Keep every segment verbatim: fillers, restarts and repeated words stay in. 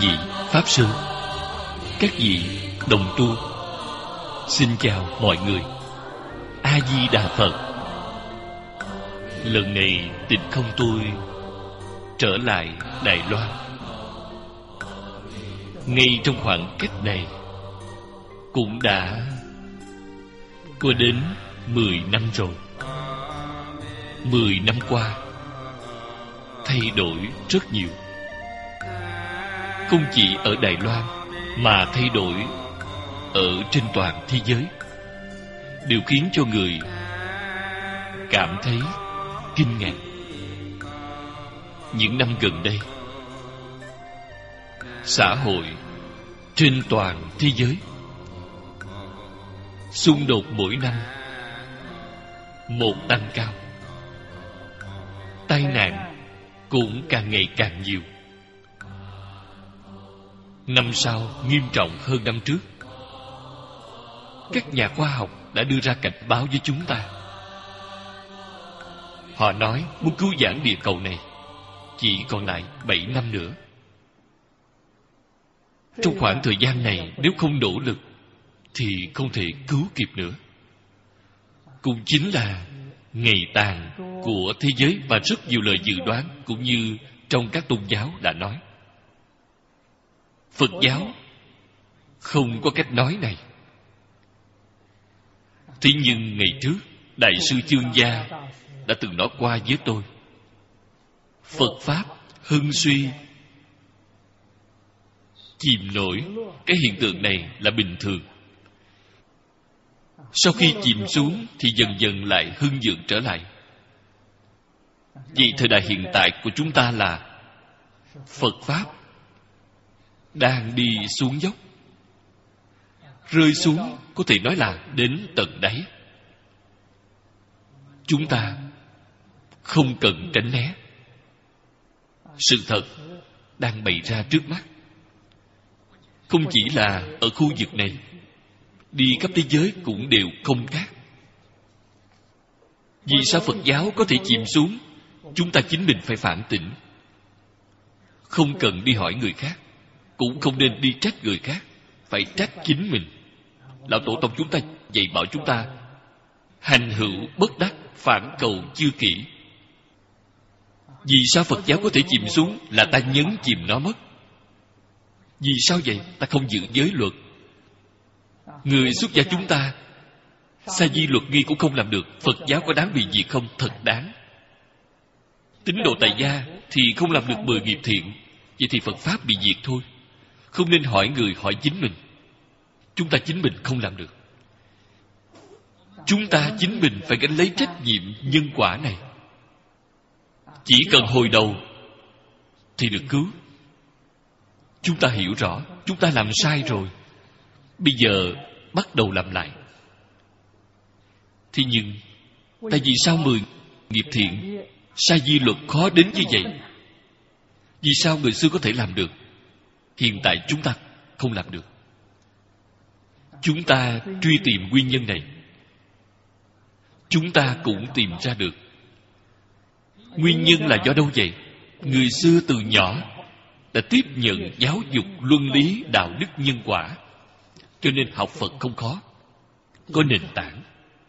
vị Pháp Sư, các vị đồng tu, xin chào mọi người. A-di-đà Phật. Lần này Tịnh Không tôi trở lại Đài Loan. Ngay trong khoảng cách này cũng đã qua đến mười năm rồi. Mười năm qua thay đổi rất nhiều, không chỉ ở Đài Loan mà thay đổi ở trên toàn thế giới, điều khiến cho người cảm thấy kinh ngạc. Những năm gần đây, xã hội trên toàn thế giới xung đột mỗi năm một tăng cao, tai nạn cũng càng ngày càng nhiều. Năm sau nghiêm trọng hơn năm trước. Các nhà khoa học đã đưa ra cảnh báo với chúng ta. Họ nói muốn cứu vãn địa cầu này chỉ còn lại bảy năm nữa. Trong khoảng thời gian này, nếu không nỗ lực thì không thể cứu kịp nữa. Cũng chính là ngày tàn của thế giới, và rất nhiều lời dự đoán cũng như trong các tôn giáo đã nói. Phật giáo không có cách nói này. Thế nhưng ngày trước, Đại sư Chương Gia đã từng nói qua với tôi, Phật Pháp hưng suy, chìm nổi, cái hiện tượng này là bình thường. Sau khi chìm xuống thì dần dần lại hưng vượng trở lại. Vì thời đại hiện tại của chúng ta là Phật Pháp đang đi xuống dốc, rơi xuống có thể nói là đến tận đáy. Chúng ta không cần tránh né. Sự thật đang bày ra trước mắt. Không chỉ là ở khu vực này, đi khắp thế giới cũng đều không khác. Vì sao Phật giáo có thể chìm xuống? Chúng ta chính mình phải phản tỉnh. Không cần đi hỏi người khác, cũng không nên đi trách người khác, phải trách chính mình. Lão Tổ tông chúng ta dạy bảo chúng ta hành hữu bất đắc, phản cầu chưa kỹ. Vì sao Phật giáo có thể chìm xuống? Là ta nhấn chìm nó mất. Vì sao vậy? Ta không giữ giới luật. Người xuất gia chúng ta sa di luật nghi cũng không làm được. Phật giáo có đáng bị diệt không? Thật đáng. Tín đồ tại gia thì không làm được mười nghiệp thiện, vậy thì Phật Pháp bị diệt thôi. Không nên hỏi người, hỏi chính mình. Chúng ta chính mình không làm được. Chúng ta chính mình phải gánh lấy trách nhiệm nhân quả này. Chỉ cần hồi đầu thì được cứu. Chúng ta hiểu rõ chúng ta làm sai rồi, bây giờ bắt đầu làm lại. Thế nhưng tại vì sao mười nghiệp thiện sa di luật khó đến như vậy? Vì sao người xưa có thể làm được, hiện tại chúng ta không làm được? Chúng ta truy tìm nguyên nhân này, chúng ta cũng tìm ra được. Nguyên nhân là do đâu vậy? Người xưa từ nhỏ đã tiếp nhận giáo dục luân lý, đạo đức, nhân quả, cho nên học Phật không khó, có nền tảng.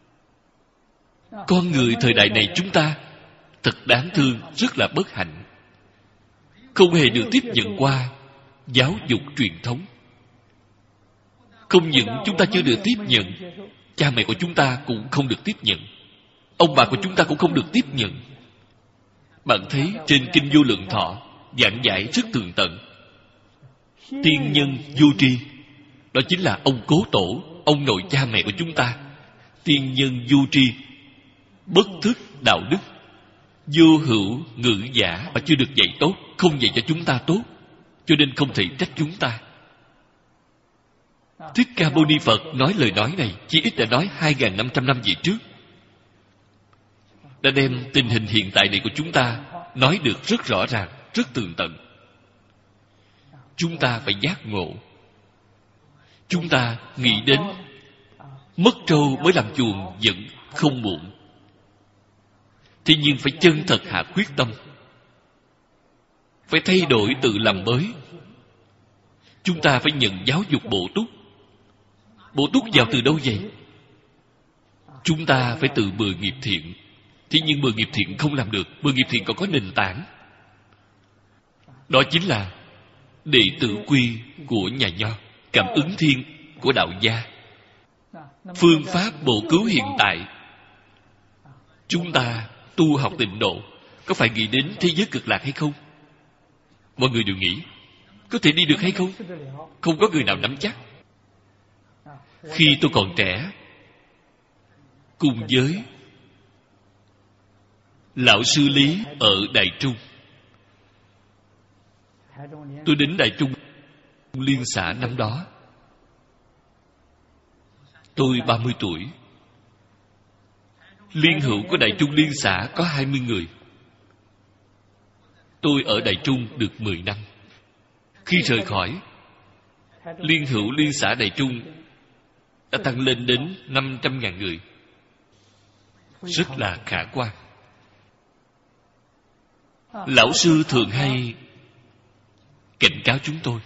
Con người thời đại này chúng ta thật đáng thương, rất là bất hạnh, không hề được tiếp nhận qua giáo dục truyền thống. Không những chúng ta chưa được tiếp nhận, cha mẹ của chúng ta cũng không được tiếp nhận, ông bà của chúng ta cũng không được tiếp nhận. Bạn thấy trên Kinh Vô Lượng Thọ giảng giải rất tường tận. Tiên nhân vô tri, đó chính là ông cố tổ, ông nội cha mẹ của chúng ta. Tiên nhân vô tri, bất thức đạo đức, vô hữu ngữ giả mà chưa được dạy tốt, không dạy cho chúng ta tốt, cho nên không thể trách chúng ta. Thích Ca Mâu Ni Phật nói lời nói này chỉ ít đã nói hai nghìn năm trăm năm về trước, đã đem tình hình hiện tại này của chúng ta nói được rất rõ ràng, rất tường tận. Chúng ta phải giác ngộ. Chúng ta nghĩ đến mất trâu mới làm chuồng vẫn không muộn. Thế nhưng phải chân thật hạ quyết tâm, phải thay đổi tự làm mới. Chúng ta phải nhận giáo dục bổ túc. Bổ túc vào từ đâu vậy? Chúng ta phải tự bừa nghiệp thiện. Thế nhưng bừa nghiệp thiện không làm được. Bừa nghiệp thiện còn có nền tảng. Đó chính là đệ tử quy của nhà Nho, cảm ứng thiên của đạo gia, phương pháp bổ cứu hiện tại. Chúng ta tu học tịnh độ có phải nghĩ đến thế giới cực lạc hay không? Mọi người đều nghĩ có thể đi được hay không? Không có người nào nắm chắc. Khi tôi còn trẻ, cùng với lão sư Lý ở Đài Trung, tôi đến Đài Trung Liên xã năm đó. Tôi ba mươi tuổi. Liên hữu của Đài Trung Liên xã có hai mươi người. Tôi ở Đài Trung được mười năm. Khi rời khỏi, Liên hữu Liên xã Đài Trung đã tăng lên đến năm trăm ngàn người. Rất là khả quan. Lão sư thường hay cảnh cáo chúng tôi.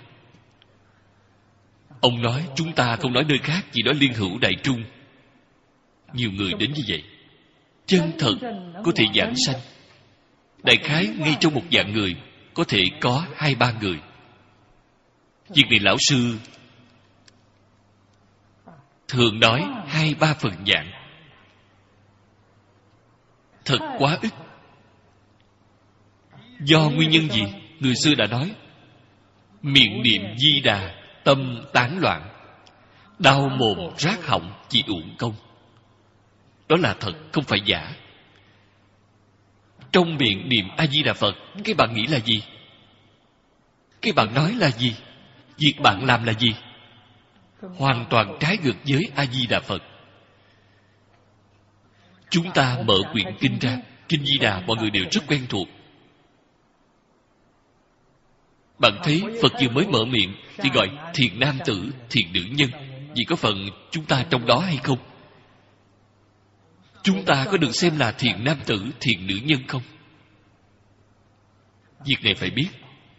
Ông nói chúng ta không nói nơi khác, chỉ nói Liên hữu Đài Trung. Nhiều người đến như vậy, chân thật có thể giảng sanh. Đại khái ngay trong một vạn người có thể có hai ba người. Việc này lão sư thường nói hai ba phần vạn. Thật quá ít. Do nguyên nhân gì? Người xưa đã nói, miệng niệm Di Đà, tâm tán loạn, đau mồm rát họng chỉ uổng công. Đó là thật, không phải giả. Trong miệng niệm A Di Đà Phật, cái bạn nghĩ là gì? Cái bạn nói là gì? Việc bạn làm là gì? Hoàn toàn trái ngược với A Di Đà Phật. Chúng ta mở quyển kinh ra, kinh Di Đà mọi người đều rất quen thuộc. Bạn thấy Phật vừa mới mở miệng thì gọi thiện nam tử, thiện nữ nhân. Vì có phần chúng ta trong đó hay không? Chúng ta có được xem là thiện nam tử, thiện nữ nhân không? Việc này phải biết.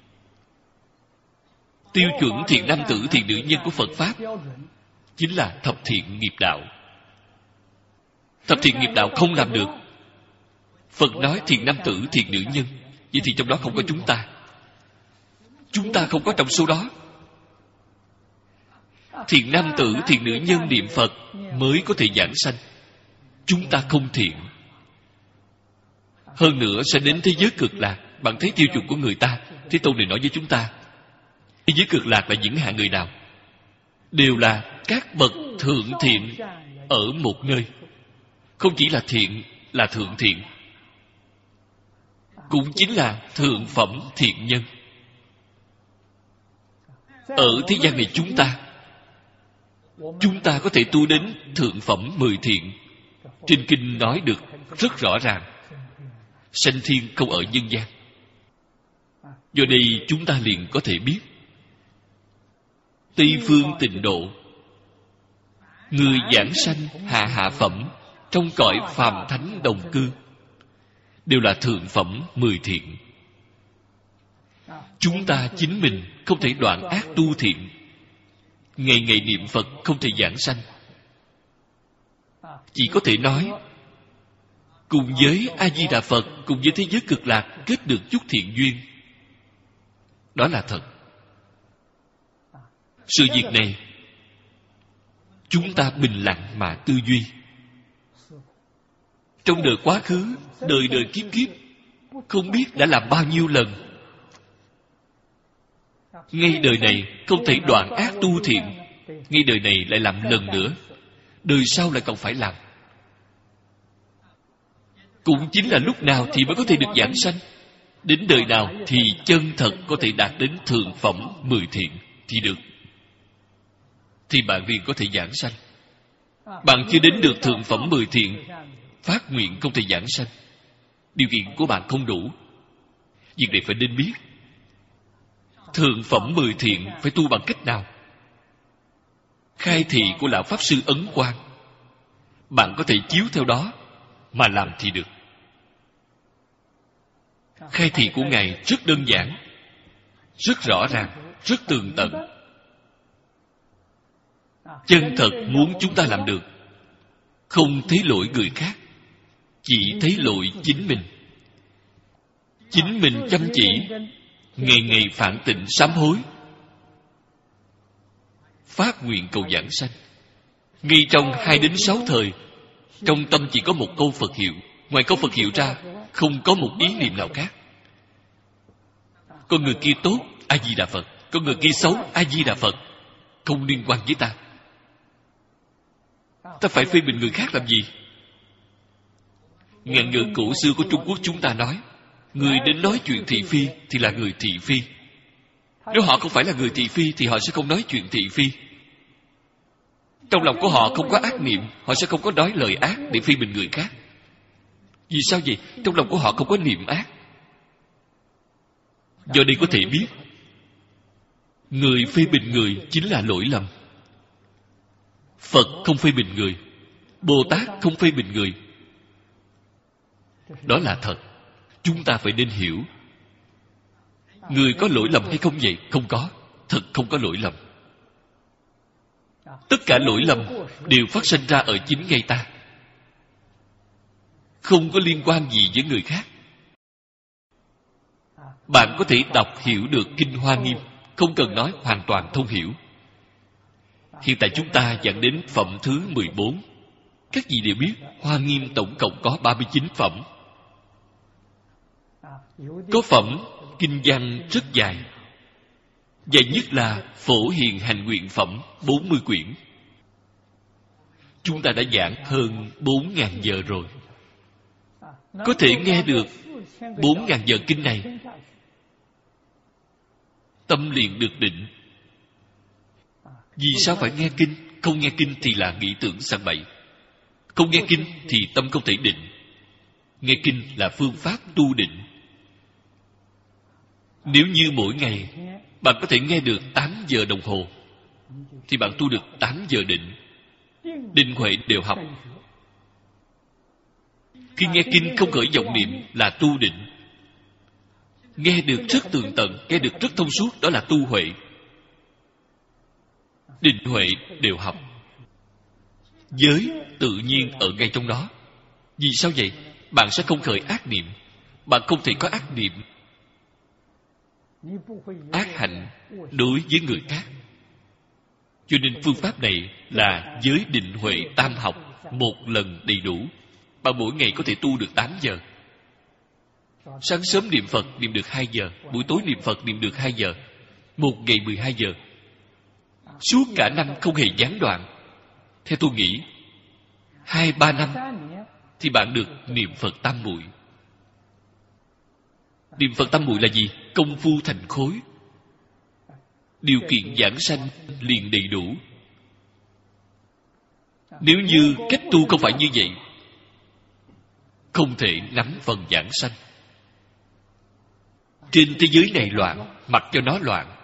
Tiêu chuẩn thiện nam tử, thiện nữ nhân của Phật Pháp chính là thập thiện nghiệp đạo. Thập thiện nghiệp đạo không làm được. Phật nói thiện nam tử, thiện nữ nhân, vậy thì trong đó không có chúng ta. Chúng ta không có trong số đó. Thiện nam tử, thiện nữ nhân niệm Phật mới có thể giảng sanh. Chúng ta không thiện. Hơn nữa sẽ đến thế giới cực lạc. Bạn thấy tiêu chuẩn của người ta. Thế Tôn này nói với chúng ta, thế giới cực lạc là những hạng người nào? Đều là các bậc thượng thiện ở một nơi. Không chỉ là thiện, là thượng thiện, cũng chính là thượng phẩm thiện nhân. Ở thế gian này chúng ta Chúng ta có thể tu đến thượng phẩm mười thiện. Trên kinh nói được rất rõ ràng, sanh thiên không ở nhân gian. Do đây chúng ta liền có thể biết, Tây phương tịnh độ, người giảng sanh hạ hạ phẩm trong cõi phàm thánh đồng cư đều là thượng phẩm mười thiện. Chúng ta chính mình không thể đoạn ác tu thiện, ngày ngày niệm Phật không thể giảng sanh. Chỉ có thể nói cùng với A Di Đà Phật, cùng với thế giới cực lạc kết được chút thiện duyên. Đó là thật. Sự việc này chúng ta bình lặng mà tư duy. Trong đời quá khứ, đời đời kiếp kiếp, không biết đã làm bao nhiêu lần. Ngay đời này không thể đoạn ác tu thiện, ngay đời này lại làm lần nữa, đời sau lại còn phải làm. Cũng chính là lúc nào thì mới có thể được giảng sanh. Đến đời nào thì chân thật có thể đạt đến thượng phẩm mười thiện thì được, thì bạn liền có thể giảng sanh. Bạn chưa đến được thượng phẩm mười thiện, phát nguyện không thể giảng sanh. Điều kiện của bạn không đủ. Việc này phải nên biết. Thượng phẩm mười thiện phải tu bằng cách nào? Khai thị của Lão Pháp Sư Ấn Quang, bạn có thể chiếu theo đó mà làm thì được. Khai thị của Ngài rất đơn giản, rất rõ ràng, rất tường tận. chân thật muốn chúng ta làm được. Không thấy lỗi người khác, chỉ thấy lỗi chính mình. Chính mình chăm chỉ, ngày ngày phản tịnh sám hối, phát nguyện cầu giảng sanh. Ngay trong hai đến sáu thời, trong tâm chỉ có một câu Phật hiệu. Ngoài câu Phật hiệu ra, không có một ý niệm nào khác. Con người kia tốt, A Di Đà Phật. Con người kia xấu, A Di Đà Phật. Không liên quan với ta. Ta phải phê bình người khác làm gì? Ngạn ngữ cổ xưa của Trung Quốc chúng ta nói, người đến nói chuyện thị phi thì là người thị phi. Nếu họ không phải là người thị phi thì họ sẽ không nói chuyện thị phi. Trong lòng của họ không có ác niệm, họ sẽ không có nói lời ác để phê bình người khác. Vì sao vậy? Trong lòng của họ không có niệm ác. Do đây có thể biết, người phê bình người chính là lỗi lầm. Phật không phê bình người, Bồ Tát không phê bình người. Đó là thật. Chúng ta phải nên hiểu. Người có lỗi lầm hay không vậy? Không có. Thật không có lỗi lầm. Tất cả lỗi lầm đều phát sinh ra ở chính ngay ta, không có liên quan gì với người khác. Bạn có thể đọc hiểu được Kinh Hoa Nghiêm, không cần nói hoàn toàn thông hiểu. Hiện tại chúng ta giảng đến phẩm thứ mười bốn. Các vị đều biết Hoa Nghiêm tổng cộng có ba mươi chín phẩm. Có phẩm kinh văn rất dài. Dài nhất là Phổ Hiền Hành Nguyện Phẩm bốn mươi quyển. Chúng ta đã giảng hơn bốn ngàn giờ rồi. Có thể nghe được bốn ngàn giờ kinh này, tâm liền được định. Vì sao phải nghe kinh? Không nghe kinh thì là nghĩ tưởng sằng bậy. Không nghe kinh thì tâm không thể định. Nghe kinh là phương pháp tu định. Nếu như mỗi ngày bạn có thể nghe được tám giờ đồng hồ, thì bạn tu được tám giờ định. Định huệ đều học. Khi nghe kinh không khởi vọng niệm là tu định. Nghe được rất tường tận, nghe được rất thông suốt, đó là tu huệ. Định huệ đều học. Giới tự nhiên ở ngay trong đó. Vì sao vậy? Bạn sẽ không khởi ác niệm. Bạn không thể có ác niệm, ác hạnh đối với người khác. Cho nên phương pháp này là giới định huệ tam học, một lần đầy đủ. Bạn mỗi ngày có thể tu được tám giờ. Sáng sớm niệm Phật niệm được hai giờ, buổi tối niệm Phật niệm được hai giờ, một ngày mười hai giờ. Suốt cả năm không hề gián đoạn. Theo tôi nghĩ, hai ba năm thì bạn được niệm Phật tam muội. Niệm Phật tam muội là gì? Công phu thành khối. Điều kiện giảng sanh liền đầy đủ. Nếu như cách tu không phải như vậy, không thể nắm phần giảng sanh. Trên thế giới này loạn, mặc cho nó loạn.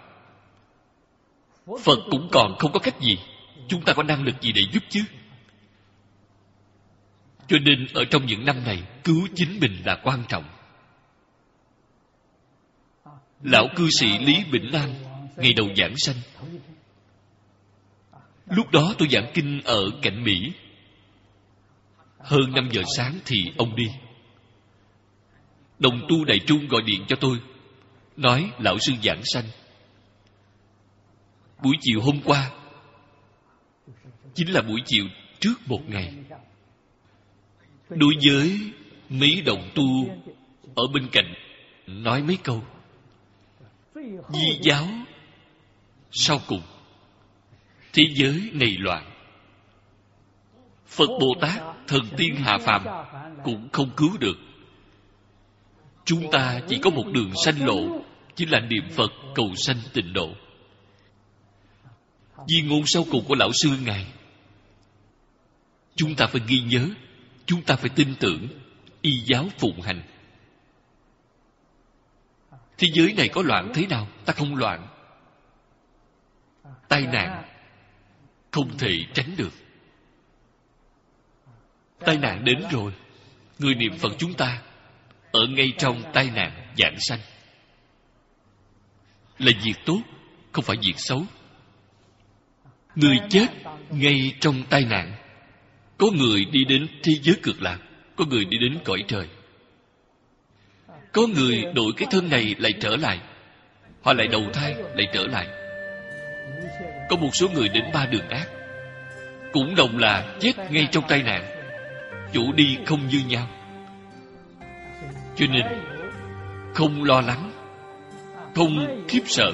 Phật cũng còn không có cách gì. Chúng ta có năng lực gì để giúp chứ? Cho nên ở trong những năm này, cứu chính mình là quan trọng. Lão cư sĩ Lý Bỉnh An ngày đầu giảng sanh, lúc đó tôi giảng kinh ở Cảnh Mỹ. Hơn năm giờ sáng thì ông đi. Đồng tu Đại Trung gọi điện cho tôi, nói lão sư giảng sanh. Buổi chiều hôm qua, chính là buổi chiều trước một ngày. Đối với mấy đồng tu ở bên cạnh nói mấy câu. Di giáo sau cùng, thế giới này loạn, Phật Bồ Tát thần tiên hạ phàm cũng không cứu được. Chúng ta chỉ có một đường sanh lộ, chính là niệm Phật cầu sanh tịnh độ. Di ngôn sau cùng của lão sư ngài, chúng ta phải ghi nhớ, chúng ta phải tin tưởng, y giáo phụng hành. Thế giới này có loạn thế nào? Ta không loạn. Tai nạn không thể tránh được. Tai nạn đến rồi, người niệm Phật chúng ta ở ngay trong tai nạn giảng sanh. Là việc tốt, không phải việc xấu. Người chết ngay trong tai nạn. Có người đi đến thế giới cực lạc, có người đi đến cõi trời. Có người đổi cái thân này lại trở lại, họ lại đầu thai lại trở lại. Có một số người đến ba đường ác, cũng đồng là chết ngay trong tai nạn, chủ đi không như nhau. Cho nên không lo lắng, không khiếp sợ,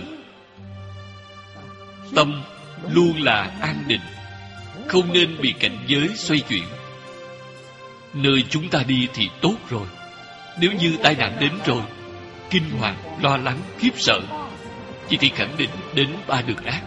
tâm luôn là an định, không nên bị cảnh giới xoay chuyển. Nơi chúng ta đi thì tốt rồi. Nếu như tai nạn đến rồi, kinh hoàng, lo lắng, khiếp sợ, chỉ thì khẳng định đến ba đường ác.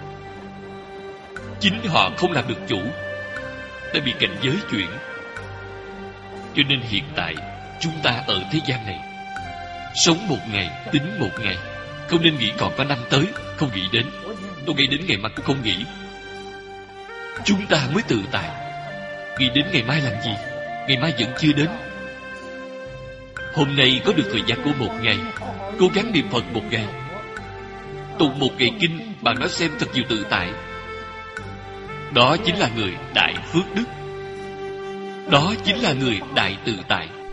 Chính họ không làm được chủ, đã bị cảnh giới chuyển. Cho nên hiện tại chúng ta ở thế gian này, sống một ngày tính một ngày, không nên nghĩ còn có năm tới. Không nghĩ đến. Tôi nghĩ đến ngày mai cũng không nghĩ. Chúng ta mới tự tại. Nghĩ đến ngày mai làm gì? Ngày mai vẫn chưa đến. Hôm nay có được thời gian của một ngày, cố gắng niệm Phật một ngày, tụng một ngày kinh, bạn nói xem thật nhiều tự tại. Đó chính là người đại phước đức. Đó chính là người đại tự tại.